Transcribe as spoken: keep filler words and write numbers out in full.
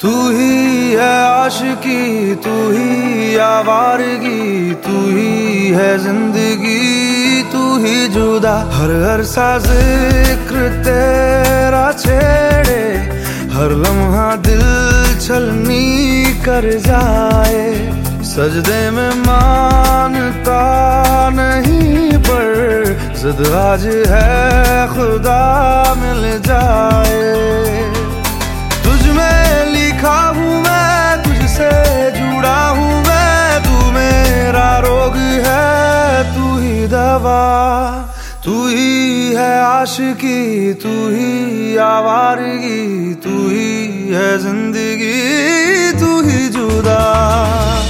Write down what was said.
तू ही है आशिकी, तू ही आवारगी, तू ही है जिंदगी, तू ही जुदा। हर हर सा जिक्र तेरा छेड़े, हर लम्हा दिल छलनी कर जाए। सजदे में मानता नहीं पर जिद आज है खुदा मिल जाए। तुझ में लिखा हूँ मैं, तुझसे जुड़ा हूँ मैं, तू मेरा रोग है, तू ही दवा। तू ही है आशिकी, तू ही आवारगी, तू ही है जिंदगी, तू ही जुदा।